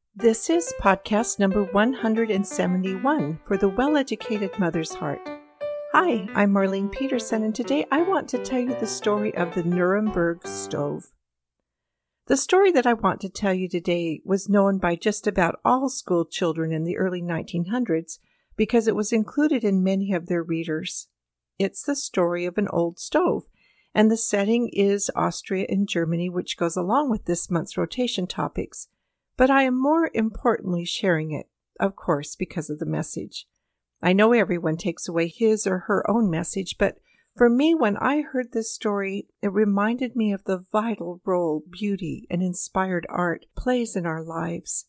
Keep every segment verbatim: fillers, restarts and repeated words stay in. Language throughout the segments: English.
This is podcast number one hundred seventy-one for the Well-Educated Mother's Heart. Hi, I'm Marlene Peterson, and today I want to tell you the story of the Nuremberg stove. The story that I want to tell you today was known by just about all school children in the early nineteen hundreds because it was included in many of their readers. It's the story of an old stove, and the setting is Austria and Germany, which goes along with this month's rotation topics. But I am more importantly sharing it, of course, because of the message. I know everyone takes away his or her own message, but for me, when I heard this story, it reminded me of the vital role beauty and inspired art plays in our lives.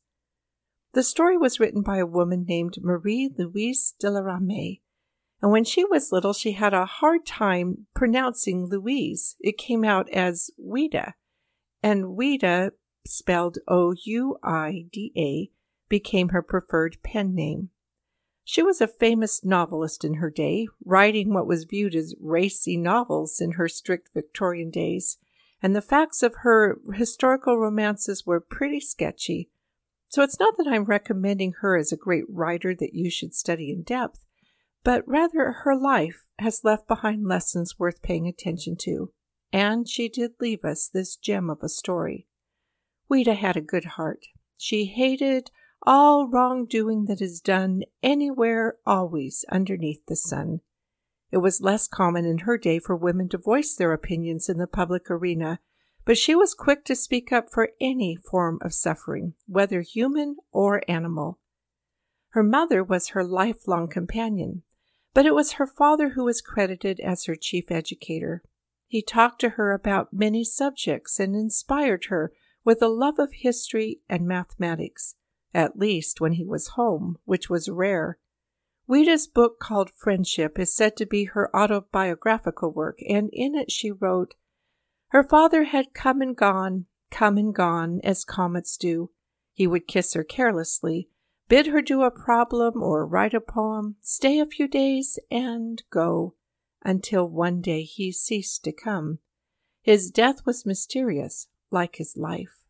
The story was written by a woman named Marie-Louise de la Ramée, and when she was little, she had a hard time pronouncing Louise. It came out as Ouida, and Ouida, spelled O U I D A, became her preferred pen name. She was a famous novelist in her day, writing what was viewed as racy novels in her strict Victorian days, and the facts of her historical romances were pretty sketchy. So it's not that I'm recommending her as a great writer that you should study in depth, but rather her life has left behind lessons worth paying attention to, and she did leave us this gem of a story. Ouida had a good heart. She hated all wrongdoing that is done anywhere, always, underneath the sun. It was less common in her day for women to voice their opinions in the public arena, but she was quick to speak up for any form of suffering, whether human or animal. Her mother was her lifelong companion, but it was her father who was credited as her chief educator. He talked to her about many subjects and inspired her with a love of history and mathematics, at least when he was home, which was rare. Ouida's book called Friendship is said to be her autobiographical work, and in it she wrote, "Her father had come and gone, come and gone, as comets do. He would kiss her carelessly, bid her do a problem or write a poem, stay a few days, and go, until one day he ceased to come. His death was mysterious, like his life."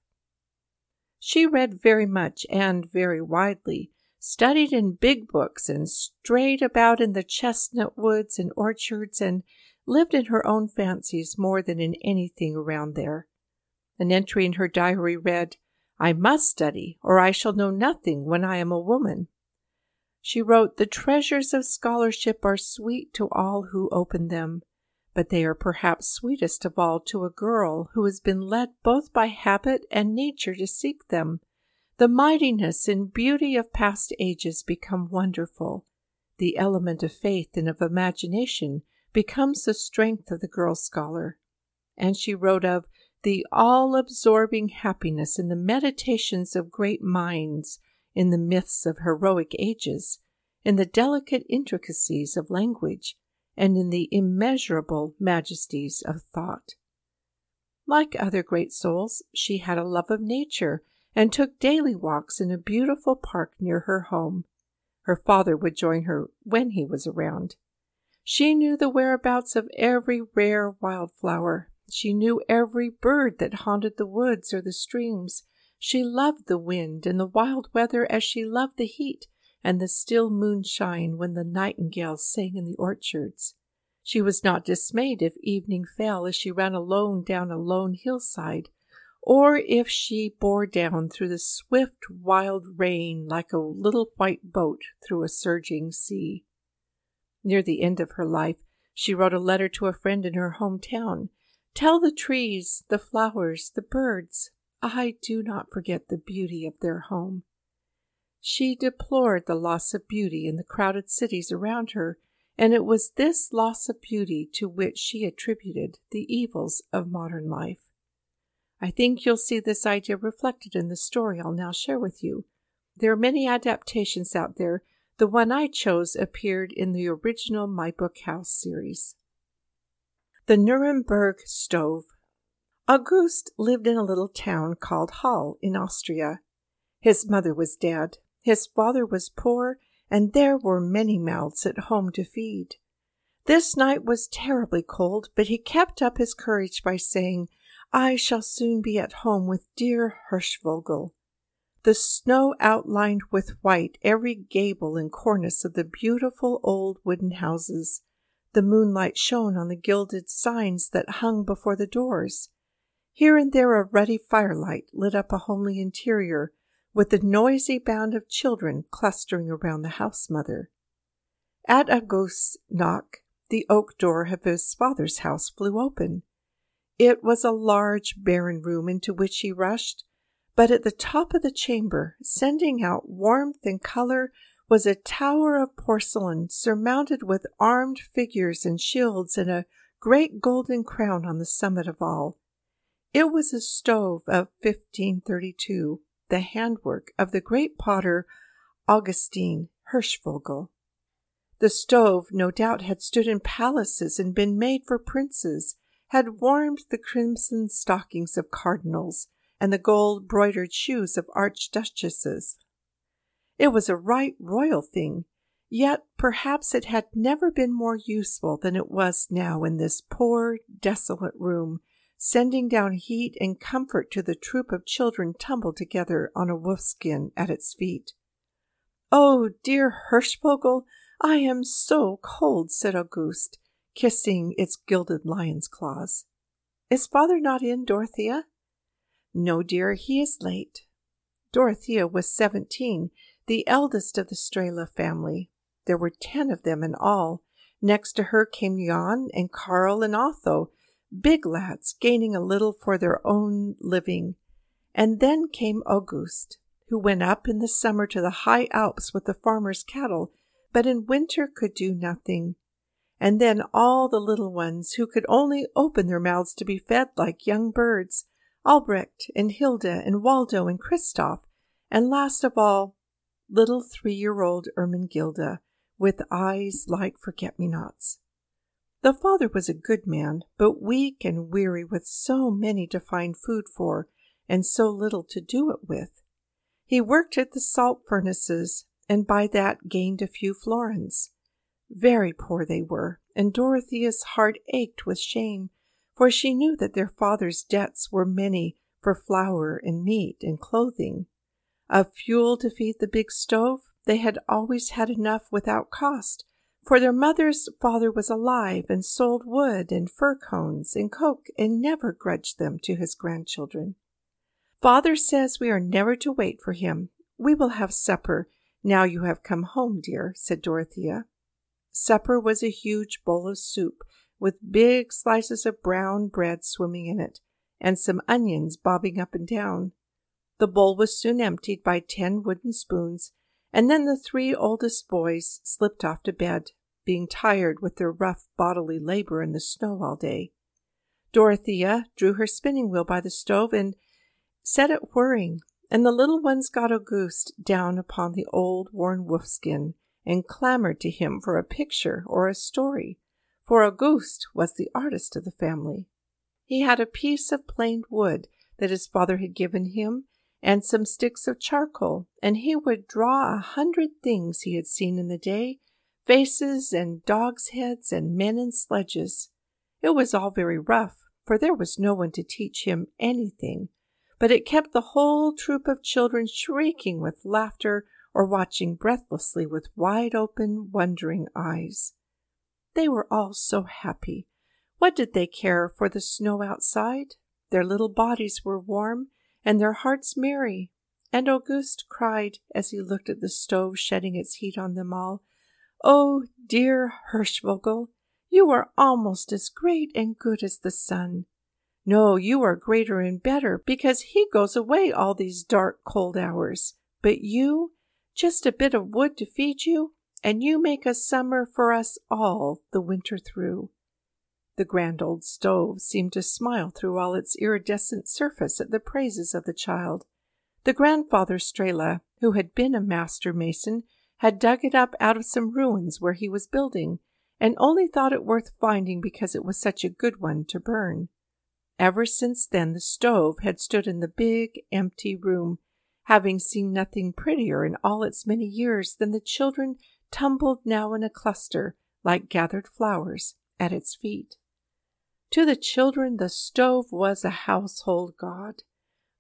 She read very much and very widely, studied in big books, and strayed about in the chestnut woods and orchards, and lived in her own fancies more than in anything around there. An entry in her diary read, "I must study, or I shall know nothing when I am a woman." She wrote, "The treasures of scholarship are sweet to all who open them, but they are perhaps sweetest of all to a girl who has been led both by habit and nature to seek them. The mightiness and beauty of past ages become wonderful. The element of faith and of imagination becomes the strength of the girl scholar." And she wrote of the all-absorbing happiness in the meditations of great minds, in the myths of heroic ages, in the delicate intricacies of language, and in the immeasurable majesties of thought. Like other great souls, she had a love of nature and took daily walks in a beautiful park near her home. Her father would join her when he was around. She knew the whereabouts of every rare wildflower. She knew every bird that haunted the woods or the streams. She loved the wind and the wild weather as she loved the heat and the still moonshine when the nightingales sang in the orchards. She was not dismayed if evening fell as she ran alone down a lone hillside, or if she bore down through the swift, wild rain like a little white boat through a surging sea. Near the end of her life, she wrote a letter to a friend in her hometown. "Tell the trees, the flowers, the birds, I do not forget the beauty of their home." She deplored the loss of beauty in the crowded cities around her, and it was this loss of beauty to which she attributed the evils of modern life. I think you'll see this idea reflected in the story I'll now share with you. There are many adaptations out there. The one I chose appeared in the original My Book House series. The Nuremberg Stove. August lived in a little town called Hall in Austria. His mother was dead. His father was poor, and there were many mouths at home to feed. This night was terribly cold, but he kept up his courage by saying, "I shall soon be at home with dear Hirschvogel." The snow outlined with white every gable and cornice of the beautiful old wooden houses. The moonlight shone on the gilded signs that hung before the doors. Here and there a ruddy firelight lit up a homely interior, with the noisy band of children clustering around the house mother. At August's knock, the oak door of his father's house flew open. It was a large, barren room into which he rushed, but at the top of the chamber, sending out warmth and color, was a tower of porcelain surmounted with armed figures and shields and a great golden crown on the summit of all. It was a stove of fifteen thirty-two, the handwork of the great potter Augustin Hirschvogel. The stove, no doubt, had stood in palaces and been made for princes, had warmed the crimson stockings of cardinals and the gold-broidered shoes of archduchesses. It was a right royal thing, yet perhaps it had never been more useful than it was now in this poor, desolate room, sending down heat and comfort to the troop of children tumbled together on a wolfskin at its feet. "Oh, dear Hirschvogel, I am so cold," said Auguste, kissing its gilded lion's claws. "Is father not in, Dorothea?" "No, dear, he is late." Dorothea was seventeen, the eldest of the Strehla family. There were ten of them in all. Next to her came Jan and Karl and Otho, big lads gaining a little for their own living. And then came Auguste, who went up in the summer to the high Alps with the farmers' cattle, but in winter could do nothing. And then all the little ones who could only open their mouths to be fed like young birds, Albrecht and Hilda and Waldo and Christoph, and last of all, little three-year-old Ermengilda, with eyes like forget-me-nots. The father was a good man, but weak and weary with so many to find food for, and so little to do it with. He worked at the salt furnaces, and by that gained a few florins. Very poor they were, and Dorothea's heart ached with shame, for she knew that their father's debts were many for flour and meat and clothing. Of fuel to feed the big stove, they had always had enough without cost, for their mother's father was alive and sold wood and fir cones and coke and never grudged them to his grandchildren. "Father says we are never to wait for him. We will have supper now you have come home, dear," said Dorothea. Supper was a huge bowl of soup, with big slices of brown bread swimming in it, and some onions bobbing up and down. The bowl was soon emptied by ten wooden spoons, and then the three oldest boys slipped off to bed, being tired with their rough bodily labor in the snow all day. Dorothea drew her spinning wheel by the stove and set it whirring, and the little ones got Auguste down upon the old worn wolfskin and clamored to him for a picture or a story, for Auguste was the artist of the family. He had a piece of planed wood that his father had given him, and some sticks of charcoal, and he would draw a hundred things he had seen in the day, faces and dogs' heads and men in sledges. It was all very rough, for there was no one to teach him anything, but it kept the whole troop of children shrieking with laughter or watching breathlessly with wide-open, wondering eyes. They were all so happy. What did they care for the snow outside? Their little bodies were warm, and their hearts merry, and Auguste cried as he looked at the stove shedding its heat on them all, "Oh, dear Hirschvogel, you are almost as great and good as the sun. No, you are greater and better, because he goes away all these dark, cold hours. But you, just a bit of wood to feed you, and you make a summer for us all the winter through." The grand old stove seemed to smile through all its iridescent surface at the praises of the child. The grandfather Strehla, who had been a master mason, had dug it up out of some ruins where he was building, and only thought it worth finding because it was such a good one to burn. Ever since then the stove had stood in the big, empty room, having seen nothing prettier in all its many years than the children tumbled now in a cluster, like gathered flowers, at its feet. To the children the stove was a household god.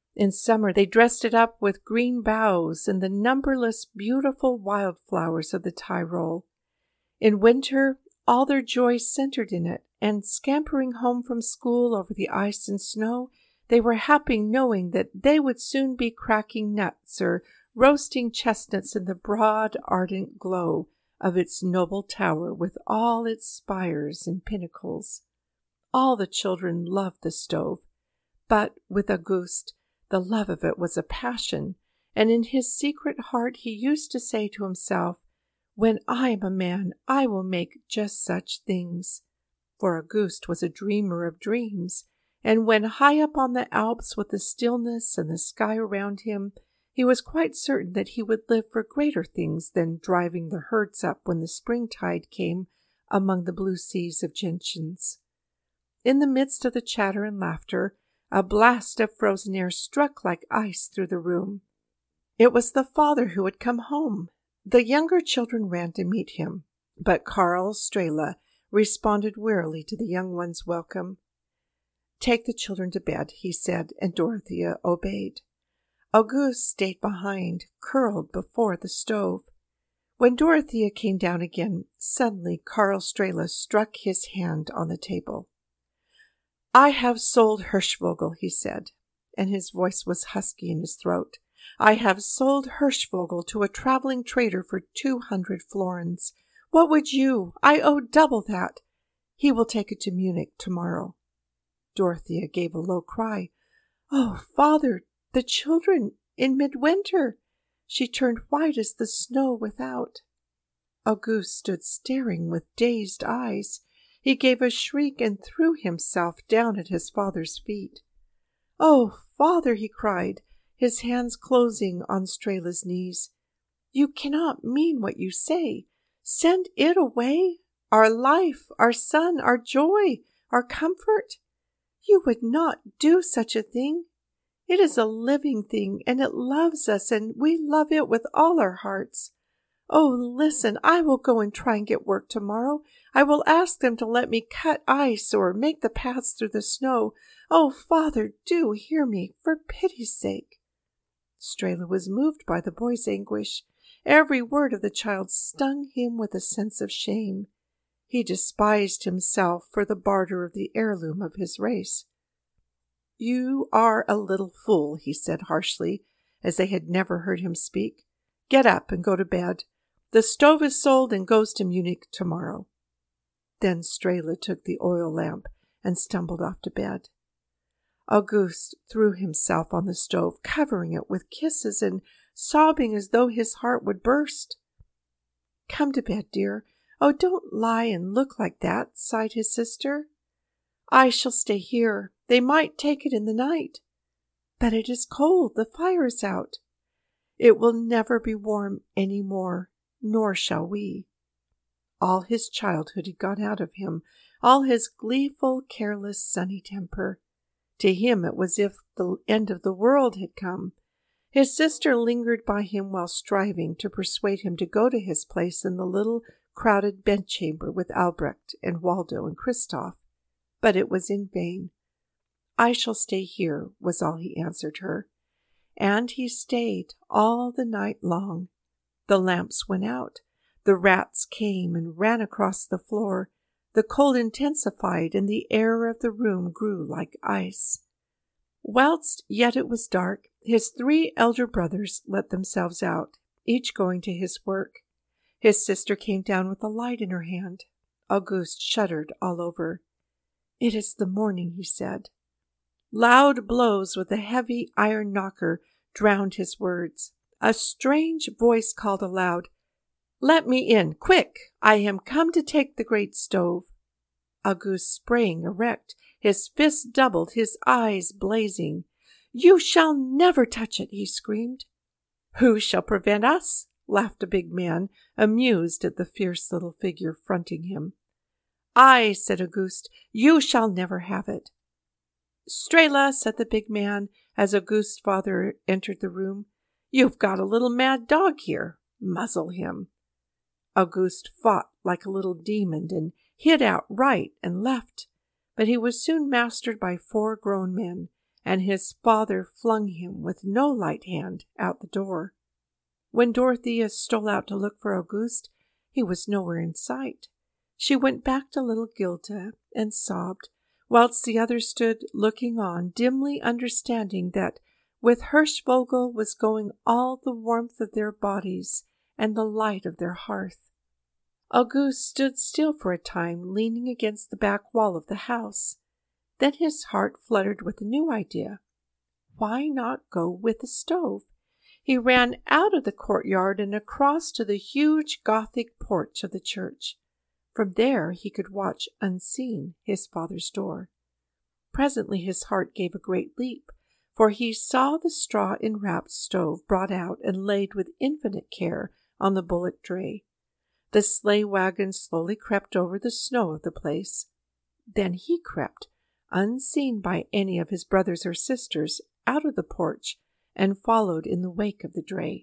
In summer they dressed it up with green boughs and the numberless beautiful wildflowers of the Tyrol. In winter, all their joy centered in it, and scampering home from school over the ice and snow, they were happy knowing that they would soon be cracking nuts or roasting chestnuts in the broad, ardent glow of its noble tower with all its spires and pinnacles. All the children loved the stove, but with Auguste, the love of it was a passion, and in his secret heart he used to say to himself, "When I am a man, I will make just such things." For Auguste was a dreamer of dreams, and when high up on the Alps with the stillness and the sky around him, he was quite certain that he would live for greater things than driving the herds up when the springtide came among the blue seas of gentians. In the midst of the chatter and laughter, a blast of frozen air struck like ice through the room. It was the father who had come home. The younger children ran to meet him, but Karl Strehla responded wearily to the young one's welcome. "Take the children to bed," he said, and Dorothea obeyed. Auguste stayed behind, curled before the stove. When Dorothea came down again, suddenly Karl Strehla struck his hand on the table. "I have sold Hirschvogel," he said, and his voice was husky in his throat. "I have sold Hirschvogel to a traveling trader for two hundred florins. What would you? I owe double that. He will take it to Munich tomorrow." Dorothea gave a low cry. "Oh, father, the children in midwinter!" She turned white as the snow without. Auguste stood staring with dazed eyes. He gave a shriek and threw himself down at his father's feet. "Oh, father," he cried, his hands closing on Strehle's knees, "you cannot mean what you say. Send it away? Our life, our son, our joy, our comfort? You would not do such a thing. It is a living thing, and it loves us, and we love it with all our hearts. Oh, listen, I will go and try and get work tomorrow. I will ask them to let me cut ice or make the paths through the snow. Oh, father, do hear me, for pity's sake." Strehla was moved by the boy's anguish. Every word of the child stung him with a sense of shame. He despised himself for the barter of the heirloom of his race. "You are a little fool," he said harshly, as they had never heard him speak. "Get up and go to bed. The stove is sold and goes to Munich tomorrow." Then Strehla took the oil lamp and stumbled off to bed. Auguste threw himself on the stove, covering it with kisses and sobbing as though his heart would burst. "Come to bed, dear. Oh, don't lie and look like that," sighed his sister. "I shall stay here. They might take it in the night." "But it is cold. The fire is out." "It will never be warm any more, nor shall we." All his childhood had gone out of him, all his gleeful, careless, sunny temper. To him it was as if the end of the world had come. His sister lingered by him while striving to persuade him to go to his place in the little crowded bedchamber with Albrecht and Waldo and Christoph, but it was in vain. "I shall stay here," was all he answered her. And he stayed all the night long. The lamps went out. The rats came and ran across the floor. The cold intensified, and the air of the room grew like ice. Whilst yet it was dark, his three elder brothers let themselves out, each going to his work. His sister came down with a light in her hand. Auguste shuddered all over. "It is the morning," he said. Loud blows with a heavy iron knocker drowned his words. A strange voice called aloud, "Let me in, quick! I am come to take the great stove." Auguste sprang erect, his fists doubled, his eyes blazing. "You shall never touch it," he screamed. "Who shall prevent us?" laughed a big man, amused at the fierce little figure fronting him. "I," said Auguste, "you shall never have it." "Strehla," said the big man, as Auguste's father entered the room, "you've got a little mad dog here. Muzzle him." Auguste fought like a little demon and hit out right and left, but he was soon mastered by four grown men, and his father flung him with no light hand out the door. When Dorothea stole out to look for Auguste, he was nowhere in sight. She went back to little Gilda and sobbed, whilst the others stood looking on, dimly understanding that with Hirschvogel was going all the warmth of their bodies and the light of their hearth. Auguste stood still for a time, leaning against the back wall of the house. Then his heart fluttered with a new idea. Why not go with the stove? He ran out of the courtyard and across to the huge Gothic porch of the church. From there he could watch unseen his father's door. Presently his heart gave a great leap, for he saw the straw-enwrapped stove brought out and laid with infinite care on the bullock dray. The sleigh wagon slowly crept over the snow of the place. Then he crept, unseen by any of his brothers or sisters, out of the porch and followed in the wake of the dray.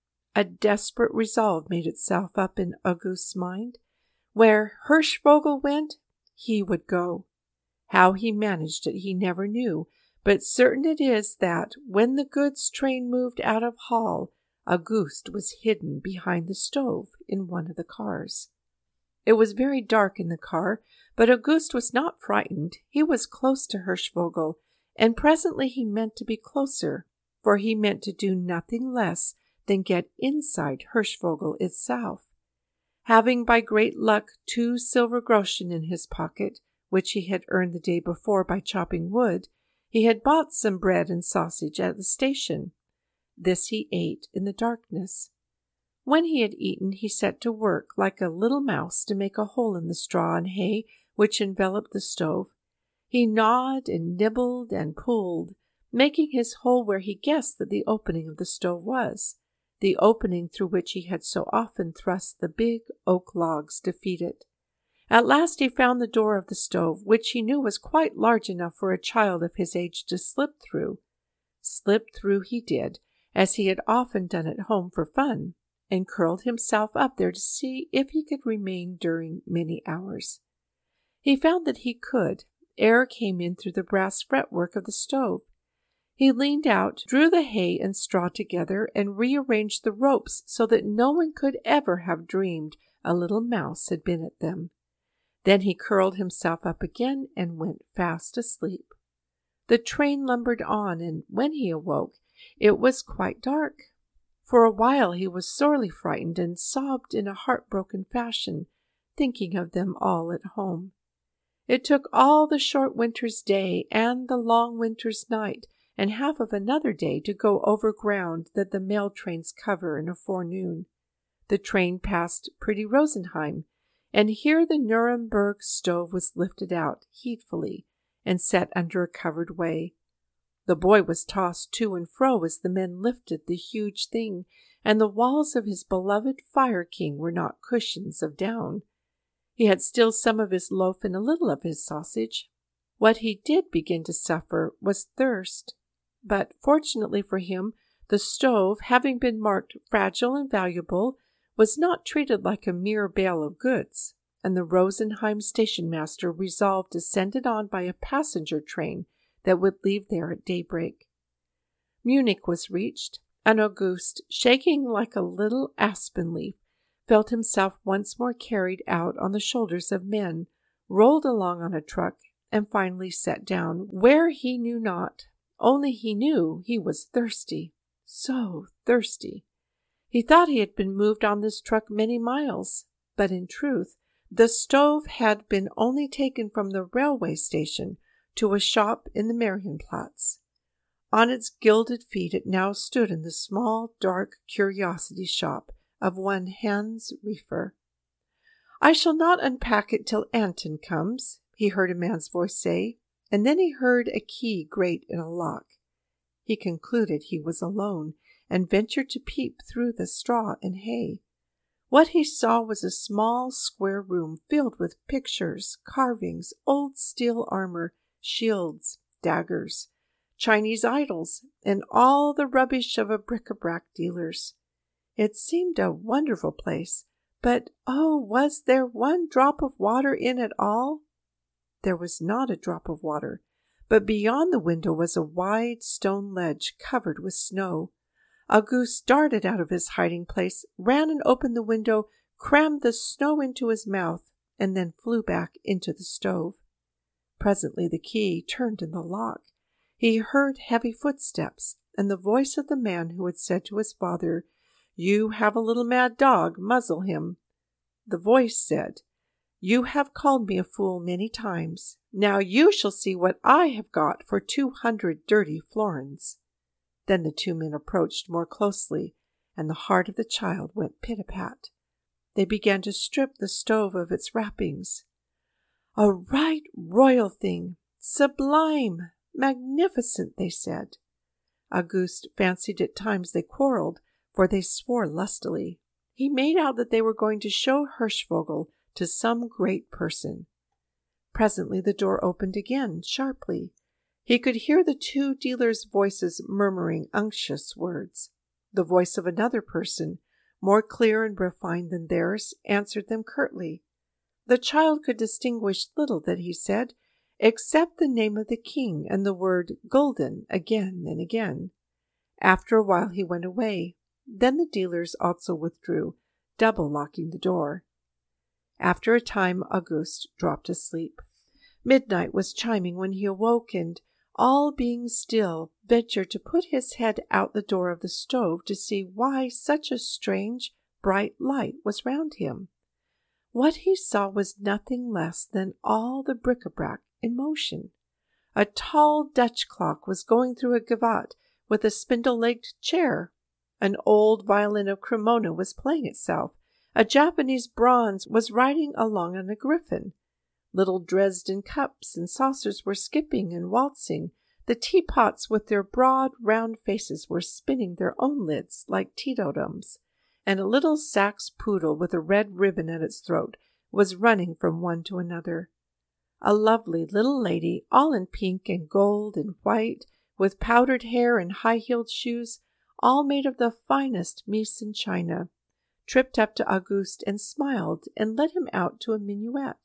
A desperate resolve made itself up in Auguste's mind. Where Hirschvogel went, he would go. How he managed it he never knew, but certain it is that, when the goods train moved out of Hall, Auguste was hidden behind the stove in one of the cars. It was very dark in the car, but Auguste was not frightened. He was close to Hirschvogel, and presently he meant to be closer, for he meant to do nothing less than get inside Hirschvogel itself. Having by great luck two silver groschen in his pocket, which he had earned the day before by chopping wood, he had bought some bread and sausage at the station. This he ate in the darkness. When he had eaten, he set to work like a little mouse to make a hole in the straw and hay which enveloped the stove. He gnawed and nibbled and pulled, making his hole where he guessed that the opening of the stove was, the opening through which he had so often thrust the big oak logs to feed it. At last he found the door of the stove, which he knew was quite large enough for a child of his age to slip through. Slip through he did, as he had often done at home for fun, and curled himself up there to see if he could remain during many hours. He found that he could. Air came in through the brass fretwork of the stove. He leaned out, drew the hay and straw together, and rearranged the ropes so that no one could ever have dreamed a little mouse had been at them. Then he curled himself up again and went fast asleep. The train lumbered on, and when he awoke, it was quite dark. For a while he was sorely frightened and sobbed in a heartbroken fashion, thinking of them all at home. It took all the short winter's day and the long winter's night and half of another day to go over ground that the mail trains cover in a forenoon. The train passed pretty Rosenheim, and here the Nuremberg stove was lifted out heedfully and set under a covered way. The boy was tossed to and fro as the men lifted the huge thing, and the walls of his beloved Fire King were not cushions of down. He had still some of his loaf and a little of his sausage. What he did begin to suffer was thirst. But fortunately for him, the stove, having been marked fragile and valuable, was not treated like a mere bale of goods, and the Rosenheim station master resolved to send it on by a passenger train that would leave there at daybreak. Munich was reached, and Auguste, shaking like a little aspen leaf, felt himself once more carried out on the shoulders of men, rolled along on a truck, and finally set down, where he knew not. Only he knew he was thirsty, so thirsty. He thought he had been moved on this truck many miles, but in truth, the stove had been only taken from the railway station to a shop in the Marienplatz. On its gilded feet it now stood in the small, dark curiosity shop of one Hans Riefer. "I shall not unpack it till Anton comes," he heard a man's voice say, and then he heard a key grate in a lock. He concluded he was alone, and ventured to peep through the straw and hay. What he saw was a small square room filled with pictures, carvings, old steel armor, shields, daggers, Chinese idols, and all the rubbish of a bric-a-brac dealer's. It seemed a wonderful place, but oh, was there one drop of water in it all? There was not a drop of water, but beyond the window was a wide stone ledge covered with snow. Auguste darted out of his hiding place, ran and opened the window, crammed the snow into his mouth, and then flew back into the stove. Presently the key turned in the lock. He heard heavy footsteps, and the voice of the man who had said to his father, "You have a little mad dog, muzzle him." The voice said, "You have called me a fool many times. Now you shall see what I have got for two hundred dirty florins." Then the two men approached more closely, and the heart of the child went pit-a-pat. They began to strip the stove of its wrappings. "A right royal thing, sublime, magnificent," they said. Auguste fancied at times they quarreled, for they swore lustily. He made out that they were going to show Hirschvogel to some great person. Presently the door opened again, sharply. He could hear the two dealers' voices murmuring unctuous words. The voice of another person, more clear and refined than theirs, answered them curtly. The child could distinguish little that he said, except the name of the king and the word "Gulden" again and again. After a while he went away. Then the dealers also withdrew, double-locking the door. After a time Auguste dropped asleep. Midnight was chiming when he awoke, and, all being still, ventured to put his head out the door of the stove to see why such a strange, bright light was round him. What he saw was nothing less than all the bric-a-brac in motion. A tall Dutch clock was going through a gavotte with a spindle-legged chair. An old violin of Cremona was playing itself. A Japanese bronze was riding along on a griffin. Little Dresden cups and saucers were skipping and waltzing. The teapots with their broad, round faces were spinning their own lids like teetotums, and a little Saxe poodle with a red ribbon at its throat was running from one to another. A lovely little lady, all in pink and gold and white, with powdered hair and high-heeled shoes, all made of the finest Meissen china, tripped up to Auguste and smiled and led him out to a minuet.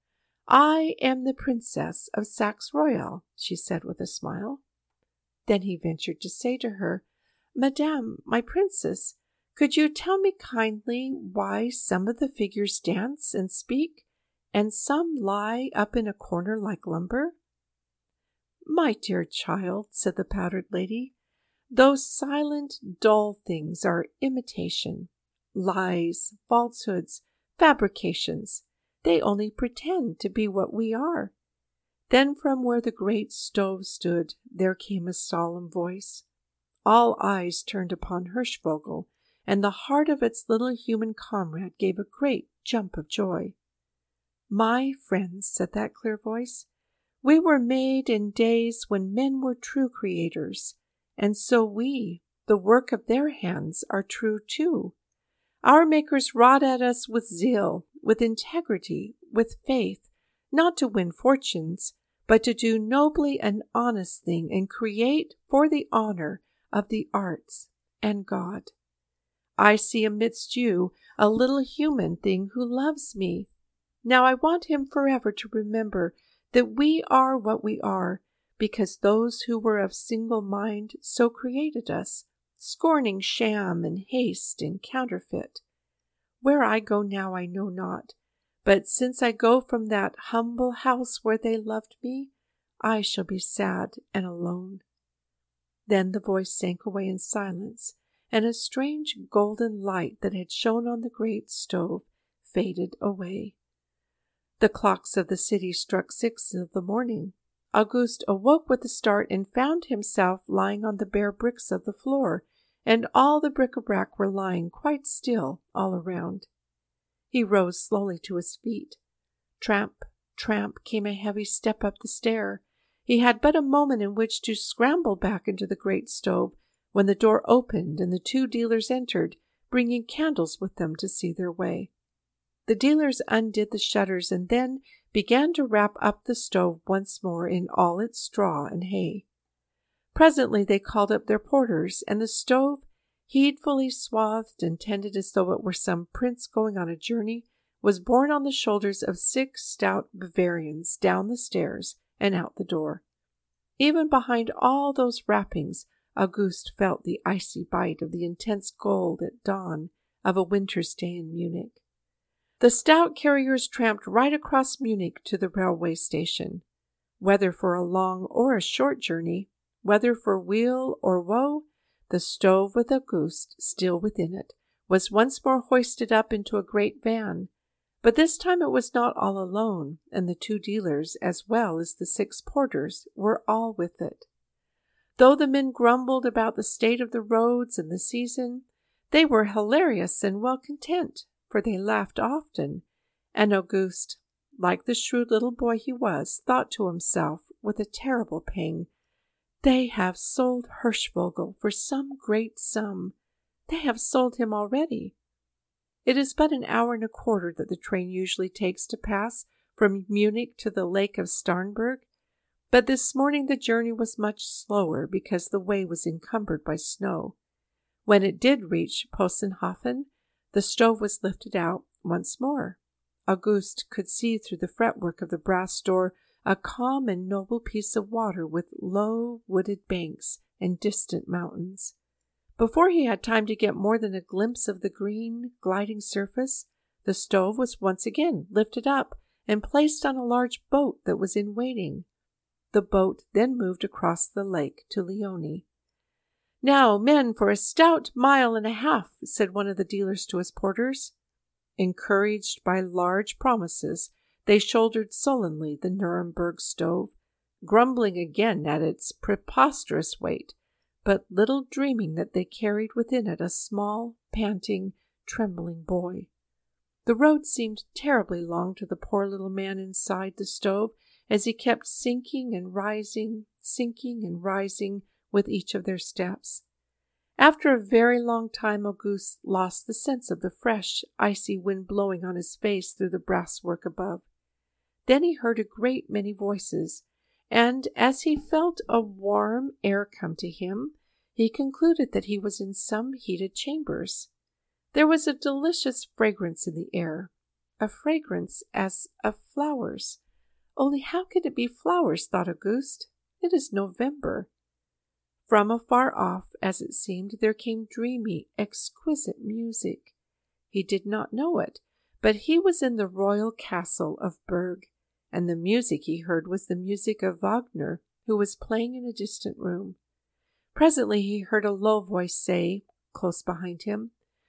"I am the Princess of Saxe Royal," she said with a smile. Then he ventured to say to her, "Madame, my princess, could you tell me kindly why some of the figures dance and speak, and some lie up in a corner like lumber?" "My dear child," said the powdered lady, "those silent, dull things are imitation, lies, falsehoods, fabrications. They only pretend to be what we are." Then from where the great stove stood there came a solemn voice. All eyes turned upon Hirschvogel, and the heart of its little human comrade gave a great jump of joy. "My friends," said that clear voice, "we were made in days when men were true creators, and so we, the work of their hands, are true too. Our makers wrought at us with zeal, with integrity, with faith, not to win fortunes, but to do nobly an honest thing and create for the honor of the arts and God. I see amidst you a little human thing who loves me. Now I want him forever to remember that we are what we are, because those who were of single mind so created us, scorning sham and haste and counterfeit. Where I go now I know not, but since I go from that humble house where they loved me, I shall be sad and alone." Then the voice sank away in silence, and a strange golden light that had shone on the great stove faded away. The clocks of the city struck six of the morning. Auguste awoke with a start and found himself lying on the bare bricks of the floor, and all the bric-a-brac were lying quite still all around. He rose slowly to his feet. Tramp, tramp came a heavy step up the stair. He had but a moment in which to scramble back into the great stove, when the door opened and the two dealers entered, bringing candles with them to see their way. The dealers undid the shutters and then began to wrap up the stove once more in all its straw and hay. Presently they called up their porters, and the stove, heedfully swathed and tended as though it were some prince going on a journey, was borne on the shoulders of six stout Bavarians down the stairs and out the door. Even behind all those wrappings, Auguste felt the icy bite of the intense cold at dawn of a winter's day in Munich. The stout carriers tramped right across Munich to the railway station. Whether for a long or a short journey, whether for weal or woe, the stove with Auguste still within it was once more hoisted up into a great van. But this time it was not all alone, and the two dealers, as well as the six porters, were all with it. Though the men grumbled about the state of the roads and the season, they were hilarious and well content, for they laughed often, and Auguste, like the shrewd little boy he was, thought to himself with a terrible pang, "They have sold Hirschvogel for some great sum. They have sold him already." It is but an hour and a quarter that the train usually takes to pass from Munich to the Lake of Starnberg, but this morning the journey was much slower because the way was encumbered by snow. When it did reach Possenhofen, the stove was lifted out once more. Auguste could see through the fretwork of the brass door a calm and noble piece of water with low wooded banks and distant mountains. Before he had time to get more than a glimpse of the green, gliding surface, the stove was once again lifted up and placed on a large boat that was in waiting. The boat then moved across the lake to Lioni. "Now, men, for a stout mile and a half," said one of the dealers to his porters. Encouraged by large promises, they shouldered sullenly the Nuremberg stove, grumbling again at its preposterous weight, but little dreaming that they carried within it a small, panting, trembling boy. The road seemed terribly long to the poor little man inside the stove as he kept sinking and rising, sinking and rising with each of their steps. After a very long time, Auguste lost the sense of the fresh, icy wind blowing on his face through the brasswork above. Then he heard a great many voices, and as he felt a warm air come to him, he concluded that he was in some heated chambers. There was a delicious fragrance in the air, a fragrance as of flowers. Only how could it be flowers, thought Auguste? It is November. From afar off, as it seemed, there came dreamy, exquisite music. He did not know it, but he was in the royal castle of Berg, and the music he heard was the music of Wagner, who was playing in a distant room. Presently he heard a low voice say, close behind him,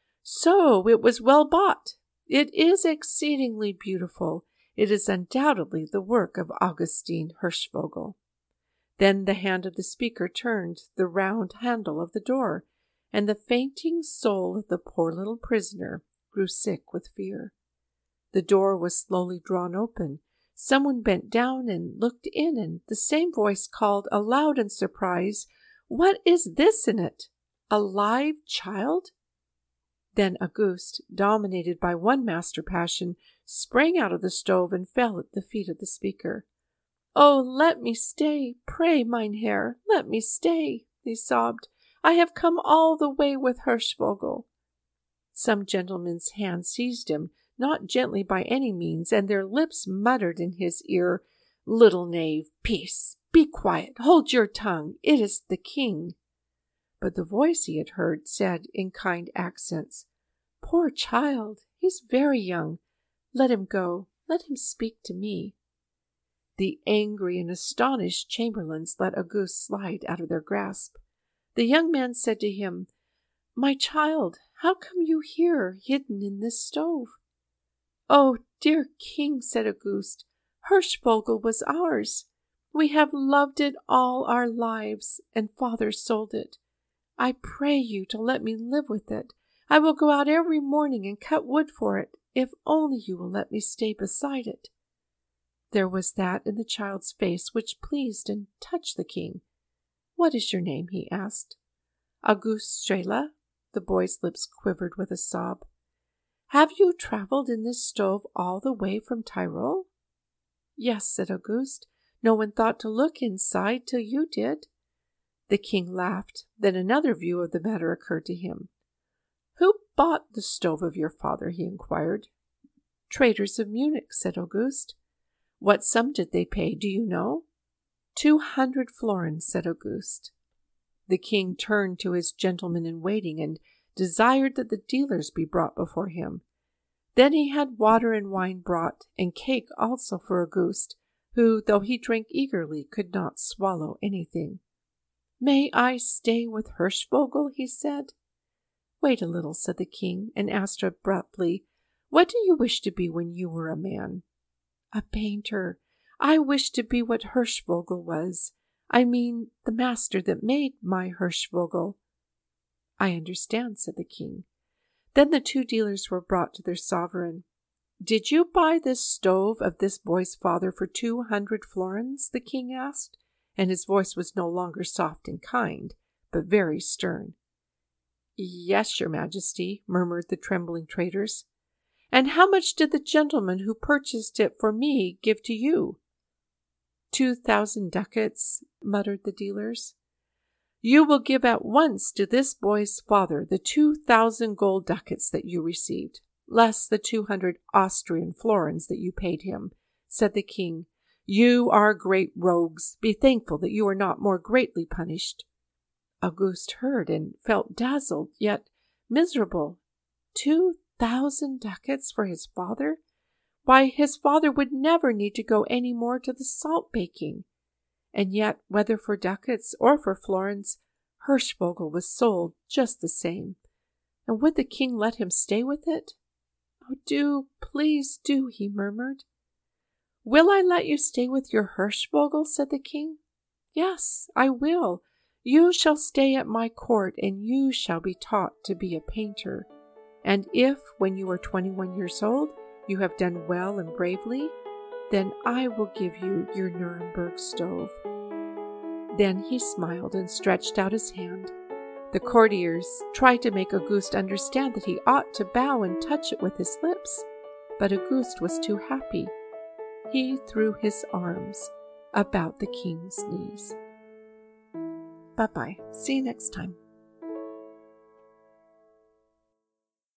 "So it was well bought. It is exceedingly beautiful. It is undoubtedly the work of Augustin Hirschvogel." Then the hand of the speaker turned the round handle of the door, and the fainting soul of the poor little prisoner grew sick with fear. The door was slowly drawn open. Someone bent down and looked in, and the same voice called aloud in surprise, "What is this in it? A live child?" Then Auguste, dominated by one master passion, sprang out of the stove and fell at the feet of the speaker. "Oh, let me stay, pray, mein Herr, let me stay," he sobbed. "I have come all the way with Hirschvogel." Some gentlemen's hands seized him, not gently by any means, and their lips muttered in his ear, "Little knave, peace, be quiet, hold your tongue, it is the king." But the voice he had heard said in kind accents, "Poor child, he's very young. Let him go, let him speak to me." The angry and astonished chamberlains let Auguste slide out of their grasp. The young man said to him, "My child, how come you here, hidden in this stove?" "Oh, dear king," said Auguste, "Hirschvogel was ours. We have loved it all our lives, and father sold it. I pray you to let me live with it. I will go out every morning and cut wood for it, if only you will let me stay beside it." There was that in the child's face which pleased and touched the king. "What is your name?" he asked. "Auguste Strehla." The boy's lips quivered with a sob. "Have you traveled in this stove all the way from Tyrol?" "Yes," said Auguste. "No one thought to look inside till you did." The king laughed. Then another view of the matter occurred to him. "Who bought the stove of your father?" he inquired. "Traders of Munich," said Auguste. "What sum did they pay, do you know?" Two hundred florins, said Auguste. The king turned to his gentleman-in-waiting and desired that the dealers be brought before him. Then he had water and wine brought, and cake also for Auguste, who, though he drank eagerly, could not swallow anything. "May I stay with Hirschvogel?" he said. "Wait a little," said the king, and asked abruptly, "What do you wish to be when you were a man?" "A painter. I wish to be what Hirschvogel was. I mean the master that made my Hirschvogel." "I understand," said the king. Then the two dealers were brought to their sovereign. "Did you buy this stove of this boy's father for two hundred florins?" the king asked, and his voice was no longer soft and kind, but very stern. "Yes, your majesty," murmured the trembling traders. "And how much did the gentleman who purchased it for me give to you?" Two thousand ducats, muttered the dealers. "You will give at once to this boy's father the two thousand gold ducats that you received, less the two hundred Austrian florins that you paid him," said the king. "You are great rogues. Be thankful that you are not more greatly punished." Auguste heard and felt dazzled, yet miserable. Two thousand ducats for his father? Why, his father would never need to go any more to the salt baking. And yet, whether for ducats or for florins, Hirschvogel was sold just the same. And would the king let him stay with it? "Oh, do, please do," he murmured. "Will I let you stay with your Hirschvogel?" said the king. "Yes, I will. You shall stay at my court, and you shall be taught to be a painter. And if, when you are twenty-one years old, you have done well and bravely, then I will give you your Nuremberg stove." Then he smiled and stretched out his hand. The courtiers tried to make Auguste understand that he ought to bow and touch it with his lips, but Auguste was too happy. He threw his arms about the king's knees. Bye-bye. See you next time.